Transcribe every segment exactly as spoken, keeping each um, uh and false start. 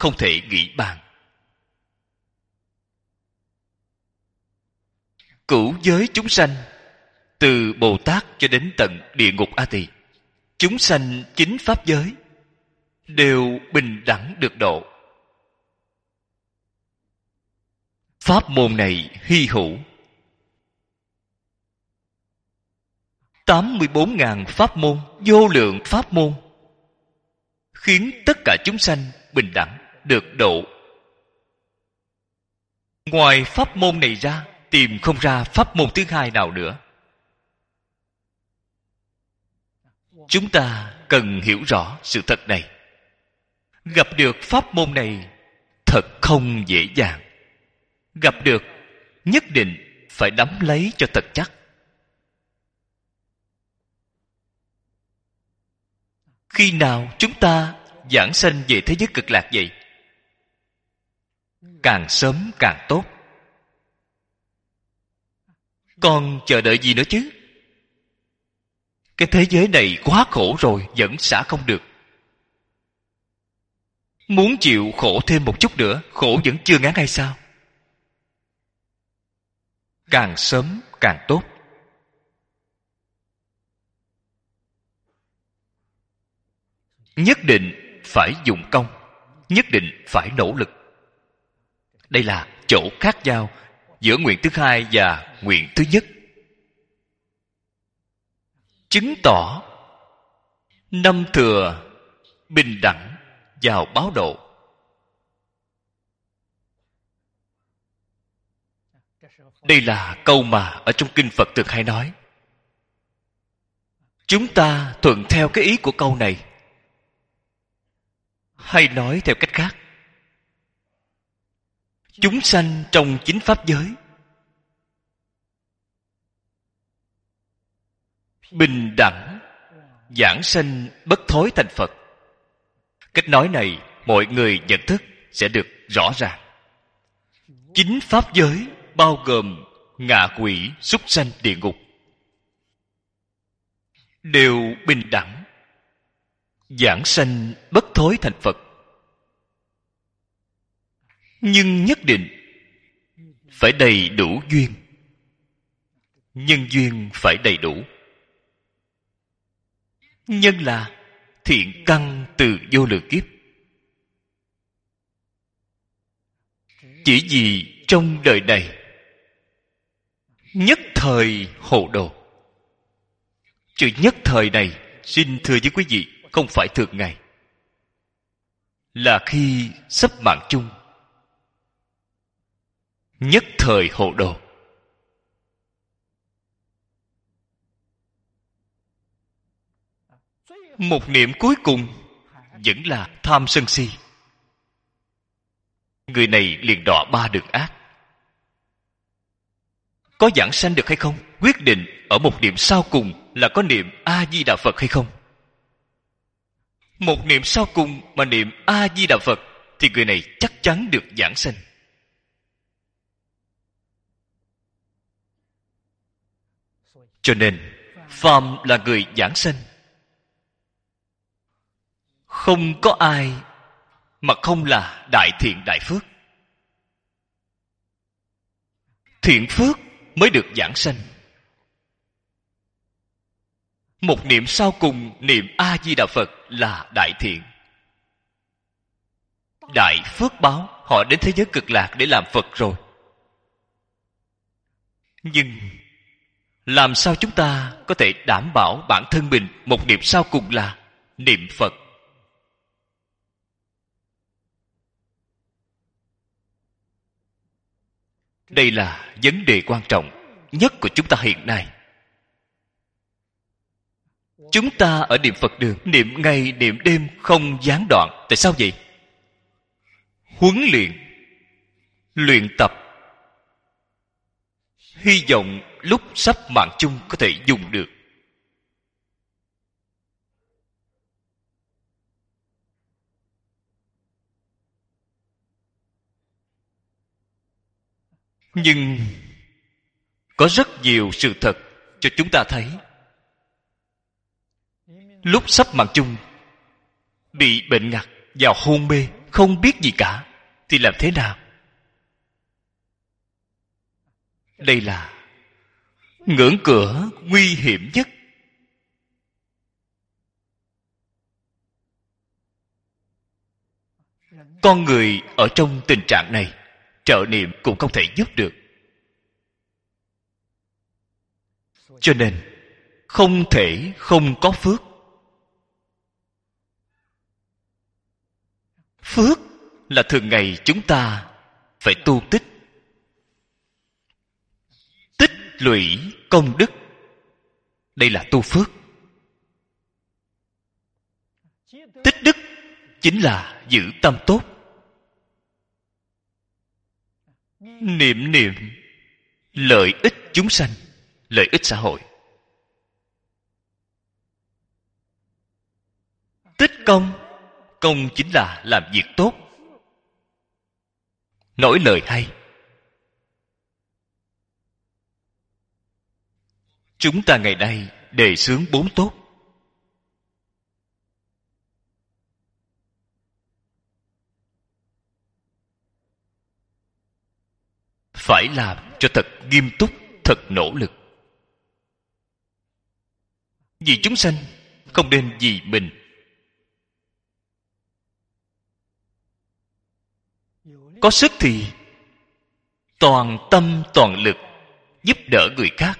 không thể nghĩ bàn. Cửu giới chúng sanh, từ Bồ Tát cho đến tận địa ngục A Tỳ, chúng sanh chính pháp giới đều bình đẳng được độ. Pháp môn này hy hữu. tám mươi bốn ngàn pháp môn, vô lượng pháp môn, khiến tất cả chúng sanh bình đẳng được độ. Ngoài pháp môn này ra, tìm không ra pháp môn thứ hai nào nữa. Chúng ta cần hiểu rõ sự thật này. Gặp được pháp môn này thật không dễ dàng. Gặp được nhất định phải nắm lấy cho thật chắc. Khi nào chúng ta giảng sanh về thế giới cực lạc vậy? Càng sớm càng tốt. Còn chờ đợi gì nữa chứ? Cái thế giới này quá khổ rồi, vẫn xả không được. Muốn chịu khổ thêm một chút nữa, khổ vẫn chưa ngán hay sao? Càng sớm càng tốt. Nhất định phải dùng công, nhất định phải nỗ lực. Đây là chỗ khác nhau giữa nguyện thứ hai và nguyện thứ nhất. Chứng tỏ năm thừa bình đẳng vào báo độ. Đây là câu mà ở trong kinh Phật thường hay nói. Chúng ta thuận theo cái ý của câu này, hay nói theo cách khác, chúng sanh trong chính pháp giới bình đẳng giảng sanh bất thối thành Phật. Cách nói này mọi người nhận thức sẽ được rõ ràng. Chính pháp giới bao gồm ngạ quỷ, súc sanh, địa ngục, đều bình đẳng giảng sanh bất thối thành Phật. Nhưng nhất định phải đầy đủ duyên. Nhân duyên phải đầy đủ. Nhân là thiện căn từ vô lượng kiếp. Chỉ vì trong đời này nhất thời hồ đồ. Chữ nhất thời này, xin thưa với quý vị, không phải thường ngày. Là khi sắp mạng chung. Nhất thời hồ đồ. Một niệm cuối cùng vẫn là tham sân si. Người này liền đọa ba đường ác. Có giảng sanh được hay không? Quyết định ở một niệm sau cùng là có niệm A-di-đà Phật hay không. Một niệm sau cùng mà niệm A-di-đà Phật thì người này chắc chắn được giảng sanh. Cho nên phàm là người giảng sanh, không có ai mà không là đại thiện đại phước. Thiện phước mới được giảng sanh. Một niệm sau cùng niệm A-di-đà Phật là đại thiện, đại phước báo. Họ đến thế giới cực lạc để làm Phật rồi. Nhưng làm sao chúng ta có thể đảm bảo bản thân mình một niệm sau cùng là niệm Phật? Đây là vấn đề quan trọng nhất của chúng ta hiện nay. Chúng ta ở niệm Phật đường, niệm ngày niệm đêm không gián đoạn. Tại sao vậy? Huấn luyện, luyện tập, hy vọng lúc sắp mạng chung có thể dùng được. Nhưng có rất nhiều sự thật cho chúng ta thấy. Lúc sắp mạng chung bị bệnh ngặt, vào hôn mê, không biết gì cả, thì làm thế nào? Đây là ngưỡng cửa nguy hiểm nhất. Con người ở trong tình trạng này, trợ niệm cũng không thể giúp được. Cho nên không thể không có phước. Phước là thường ngày chúng ta phải tu tích, tích lũy công đức. Đây là tu phước. Tích đức chính là giữ tâm tốt. Niệm niệm lợi ích chúng sanh, lợi ích xã hội. Tích công, công chính là làm việc tốt, nói lời hay. Chúng ta ngày nay đề xướng bốn tốt. Phải làm cho thật nghiêm túc, thật nỗ lực. Vì chúng sanh, không nên vì mình. Có sức thì toàn tâm toàn lực giúp đỡ người khác.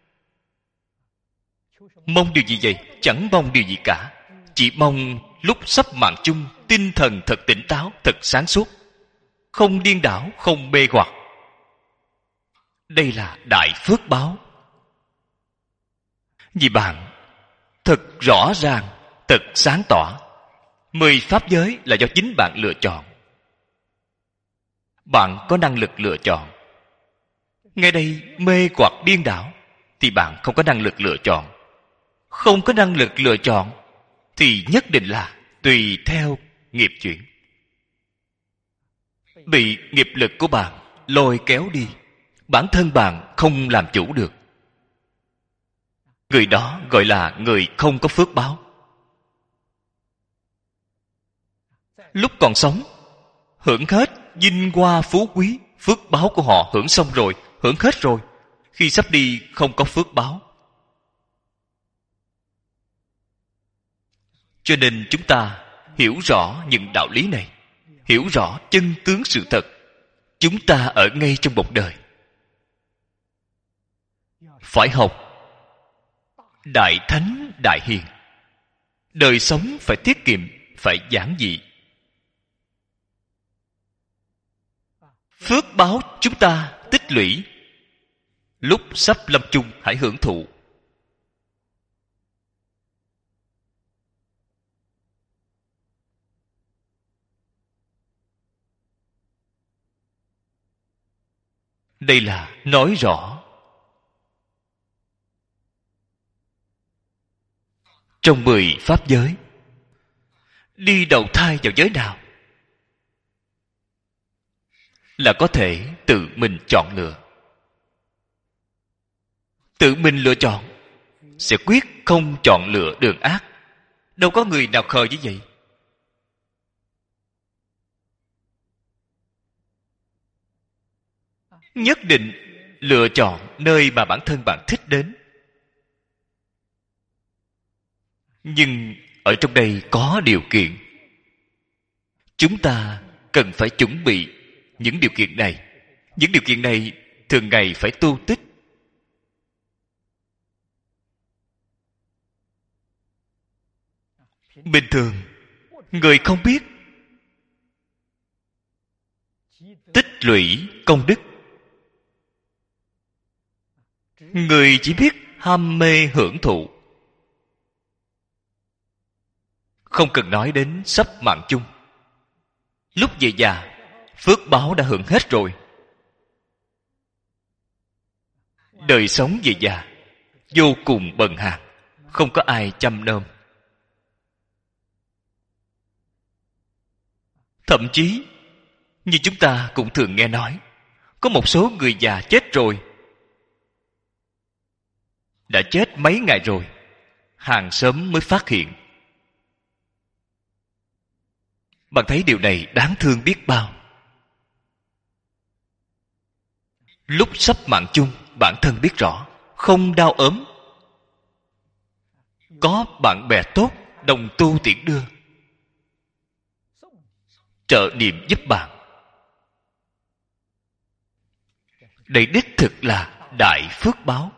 Mong điều gì vậy? Chẳng mong điều gì cả. Chỉ mong lúc sắp mạng chung, tinh thần thật tỉnh táo, thật sáng suốt, không điên đảo, không mê hoặc. Đây là đại phước báo. Vì bạn thật rõ ràng, thật sáng tỏ. Mười pháp giới là do chính bạn lựa chọn. Bạn có năng lực lựa chọn. Ngay đây mê hoặc điên đảo thì bạn không có năng lực lựa chọn. Không có năng lực lựa chọn thì nhất định là tùy theo nghiệp chuyển, bị nghiệp lực của bạn lôi kéo đi. Bản thân bạn không làm chủ được. Người đó gọi là người không có phước báo. Lúc còn sống hưởng hết vinh hoa phú quý, phước báo của họ hưởng xong rồi, hưởng hết rồi. Khi sắp đi không có phước báo. Cho nên chúng ta hiểu rõ những đạo lý này, hiểu rõ chân tướng sự thật. Chúng ta ở ngay trong một đời phải học đại thánh đại hiền. Đời sống phải tiết kiệm, phải giản dị. Phước báo chúng ta tích lũy, lúc sắp lâm chung hãy hưởng thụ. Đây là nói rõ. Trong mười pháp giới, đi đầu thai vào giới nào là có thể tự mình chọn lựa. Tự mình lựa chọn sẽ quyết không chọn lựa đường ác. Đâu có người nào khờ như vậy. Nhất định lựa chọn nơi mà bản thân bạn thích đến. Nhưng ở trong đây có điều kiện. Chúng ta cần phải chuẩn bị những điều kiện này. Những điều kiện này thường ngày phải tu tích. Bình thường người không biết tích lũy công đức. Người chỉ biết ham mê hưởng thụ. Không cần nói đến sắp mạng chung. Lúc về già, phước báo đã hưởng hết rồi. Đời sống về già vô cùng bần hàn, không có ai chăm nom. Thậm chí như chúng ta cũng thường nghe nói, có một số người già chết rồi, đã chết mấy ngày rồi, hàng xóm mới phát hiện. Bạn thấy điều này đáng thương biết bao. Lúc sắp mạng chung, bản thân biết rõ không đau ốm, có bạn bè tốt đồng tu tiễn đưa, trợ niệm giúp bạn. Đây đích thực là đại phước báo.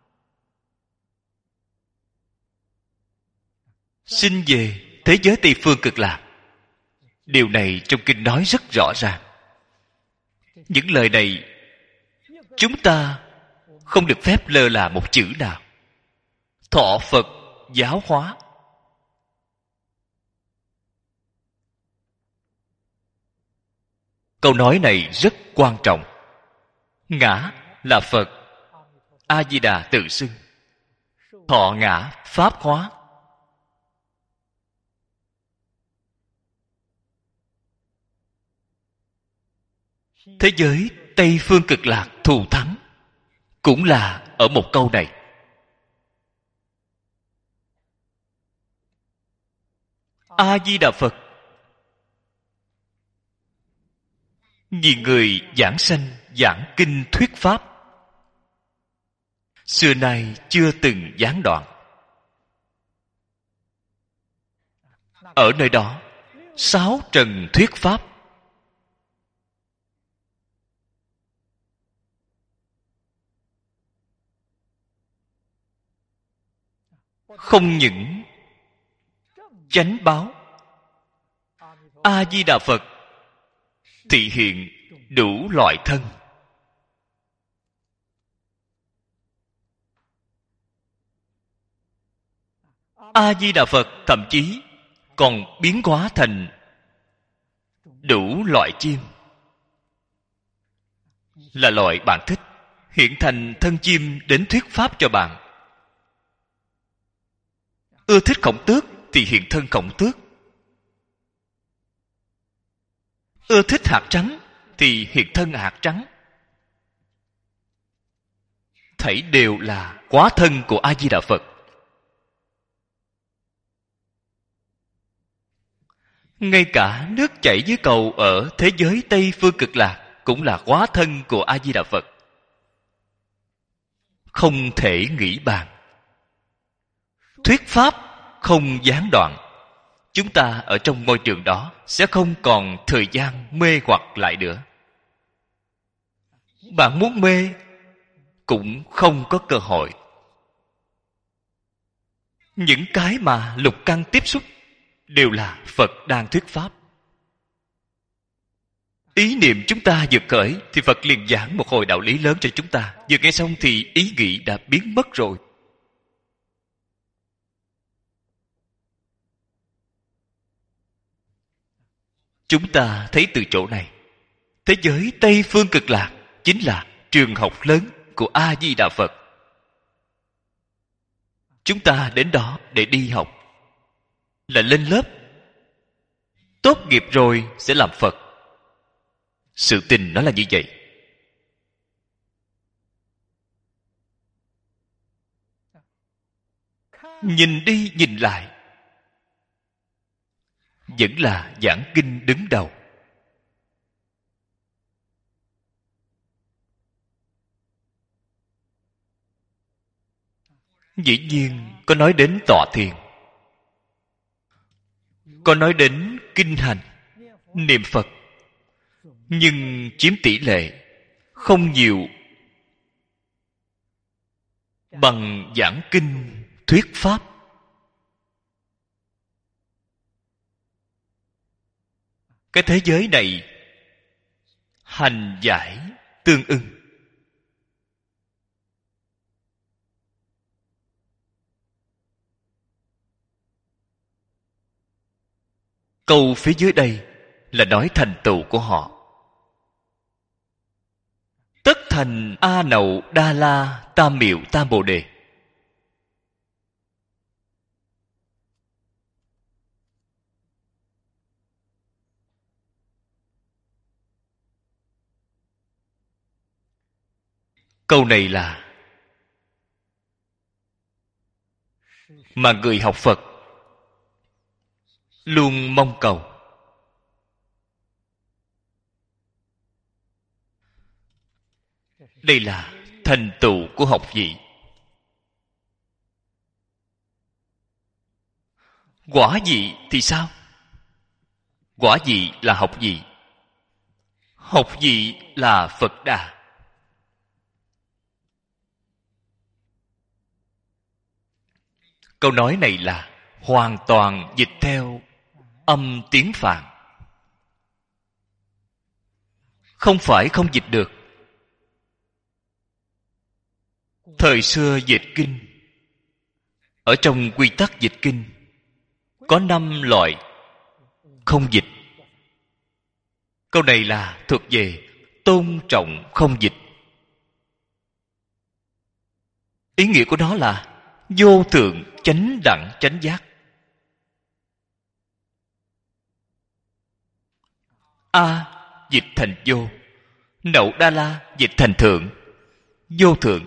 Xin về thế giới Tây Phương Cực Lạc. Điều này trong kinh nói rất rõ ràng. Những lời này chúng ta không được phép lơ là một chữ nào. Thọ Phật giáo hóa. Câu nói này rất quan trọng. Ngã là Phật, A Di Đà tự xưng. Thọ ngã pháp hóa. Thế giới Tây Phương Cực Lạc thù thắng cũng là ở một câu này. A Di Đà Phật vì người giảng sanh giảng kinh thuyết pháp, xưa nay chưa từng gián đoạn. Ở nơi đó sáu trần thuyết pháp, không những chánh báo, A Di Đà Phật thị hiện đủ loại thân. A Di Đà Phật thậm chí còn biến hóa thành đủ loại chim, là loại bạn thích, hiện thành thân chim đến thuyết pháp cho bạn. Ưa thích Khổng Tước thì hiện thân Khổng Tước, ưa thích hạt trắng thì hiện thân hạt trắng. Thảy đều là hóa thân của A Di Đà Phật. Ngay cả nước chảy dưới cầu ở thế giới Tây Phương Cực Lạc cũng là hóa thân của A Di Đà Phật. Không thể nghĩ bàn. Thuyết pháp không gián đoạn. Chúng ta ở trong môi trường đó sẽ không còn thời gian mê hoặc lại nữa. Bạn muốn mê cũng không có cơ hội. Những cái mà lục căn tiếp xúc đều là Phật đang thuyết pháp. Ý niệm chúng ta vừa khởi thì Phật liền giảng một hồi đạo lý lớn cho chúng ta. Vừa nghe xong thì ý nghĩ đã biến mất rồi. Chúng ta thấy từ chỗ này, thế giới Tây Phương Cực Lạc chính là trường học lớn của A Di Đà Phật. Chúng ta đến đó để đi học, là lên lớp. Tốt nghiệp rồi sẽ làm Phật. Sự tình nó là như vậy. Nhìn đi nhìn lại, vẫn là giảng kinh đứng đầu. Dĩ nhiên có nói đến tọa thiền, có nói đến kinh hành, niệm Phật, nhưng chiếm tỷ lệ không nhiều bằng giảng kinh thuyết pháp. Cái thế giới này hành giải tương ưng. Câu phía dưới đây là nói thành tựu của họ. Tất thành A Nậu Đa La Tam Miệu Tam Bồ Đề. Câu này là mà người học Phật luôn mong cầu. Đây là thành tựu của học vị. Quả vị thì sao? Quả vị là học vị. Học vị là Phật Đà. Câu nói này là hoàn toàn dịch theo âm tiếng Phạn. Không phải không dịch được. Thời xưa dịch kinh, ở trong quy tắc dịch kinh có năm loại không dịch. Câu này là thuộc về tôn trọng không dịch. Ý nghĩa của nó là vô thượng chánh đẳng chánh giác. A dịch thành vô, Nậu Đa La dịch thành thượng. Vô thượng.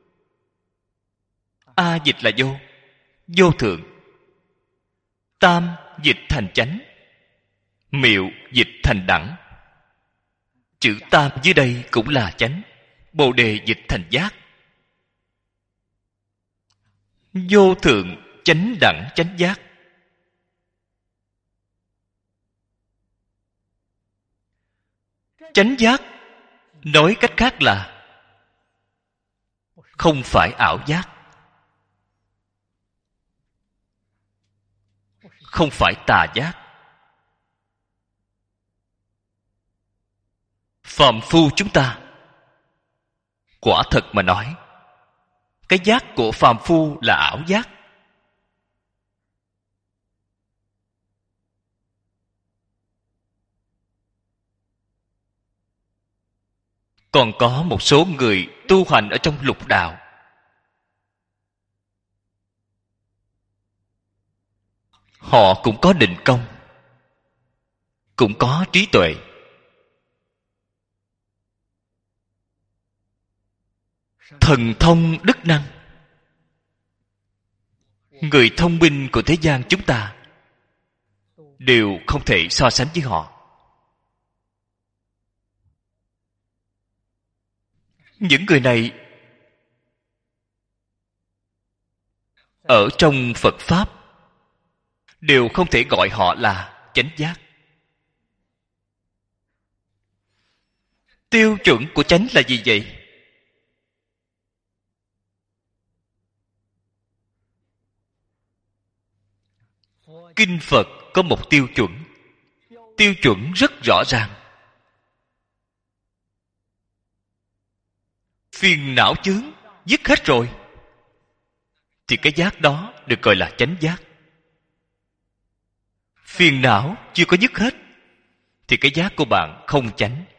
A dịch là vô, vô thượng. Tam dịch thành chánh, Miệu dịch thành đẳng. Chữ tam dưới đây cũng là chánh. Bồ đề dịch thành giác. Vô thượng chánh đẳng chánh giác. Chánh giác nói cách khác là không phải ảo giác, không phải tà giác. Phàm phu chúng ta, quả thật mà nói, cái giác của phàm phu là ảo giác. Còn có một số người tu hành ở trong lục đạo, họ cũng có định công, cũng có trí tuệ, thần thông đức năng. Người thông minh của thế gian chúng ta đều không thể so sánh với họ. Những người này ở trong Phật Pháp đều không thể gọi họ là chánh giác. Tiêu chuẩn của chánh là gì vậy? Kinh Phật có một tiêu chuẩn. Tiêu chuẩn rất rõ ràng. Phiền não chướng dứt hết rồi thì cái giác đó được gọi là chánh giác. Phiền não chưa có dứt hết thì cái giác của bạn không chánh.